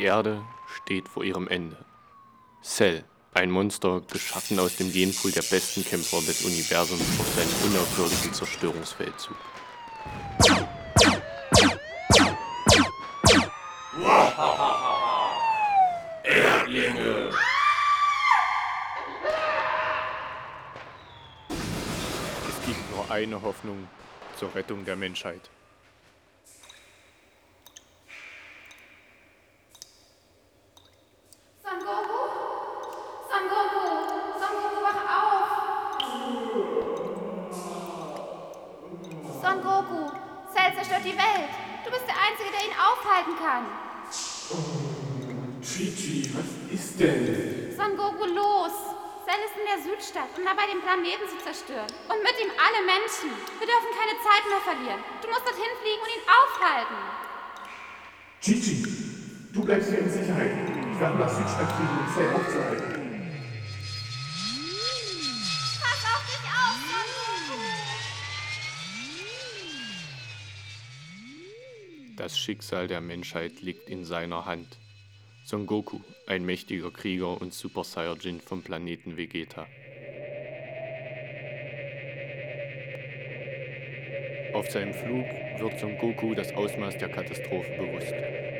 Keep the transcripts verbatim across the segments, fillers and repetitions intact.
Erde steht vor ihrem Ende. Cell, ein Monster, geschaffen aus dem Genpool der besten Kämpfer des Universums, auf seinen unaufhörlichen Zerstörungsfeldzug. Erdlinge! Es gibt nur eine Hoffnung zur Rettung der Menschheit. Son Goku? Son Goku! Son Goku, wach auf! Son Goku! Cell zerstört die Welt! Du bist der Einzige, der ihn aufhalten kann! Chi-Chi, was ist denn? Son Goku, los! Cell ist in der Südstadt, um dabei den Planeten zu zerstören. Und mit ihm alle Menschen. Wir dürfen keine Zeit mehr verlieren. Du musst dorthin fliegen und ihn aufhalten. Chi-Chi, du bleibst hier in Sicherheit. Ich werde nach Südstadt fliegen, um Cell aufzuhalten. Pass auf dich auf, Son Goku! Das Schicksal der Menschheit liegt in seiner Hand. Son Goku, ein mächtiger Krieger und Super Saiyajin vom Planeten Vegeta. Auf seinem Flug wird Son Goku das Ausmaß der Katastrophe bewusst.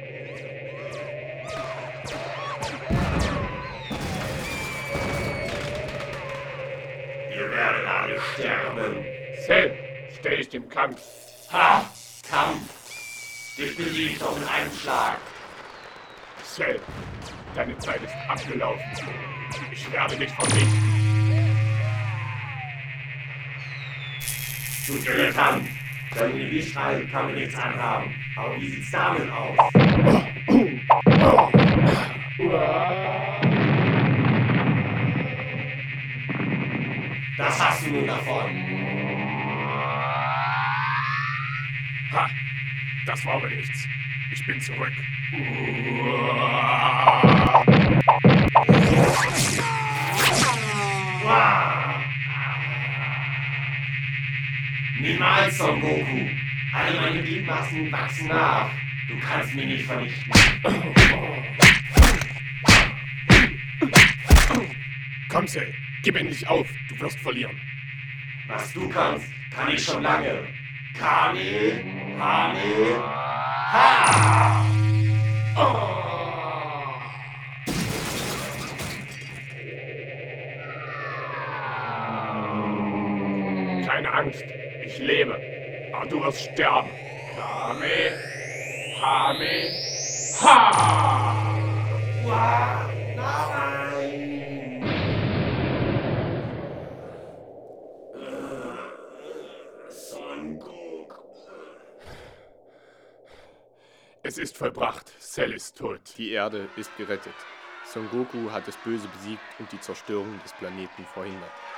Ihr werdet alle sterben. Cell, stell dich dem Kampf. Ha! Kampf! Ich besiege doch in einem Schlag. Cell, deine Zeit ist abgelaufen. Ich werde dich vernichten. Du Dilettant! Dein Lichtstrahl kann mir nichts anhaben. Aber wie sieht's damit aus? Das hast du nun davon. Ha! Das war aber nichts. Ich bin zurück. Niemals, Son Goku. Alle meine Gliedmaßen wachsen nach. Du kannst mich nicht vernichten. Komm, Cell, gib endlich auf. Du wirst verlieren. Was du kannst, kann ich schon lange. Kami, Kami, Ha! Oh! Keine Angst, ich lebe. Aber du wirst sterben. Kame, Kame, Ha! Wow, nein! Son Goku. Es ist vollbracht. Cell ist tot. Die Erde ist gerettet. Son Goku hat das Böse besiegt und die Zerstörung des Planeten verhindert.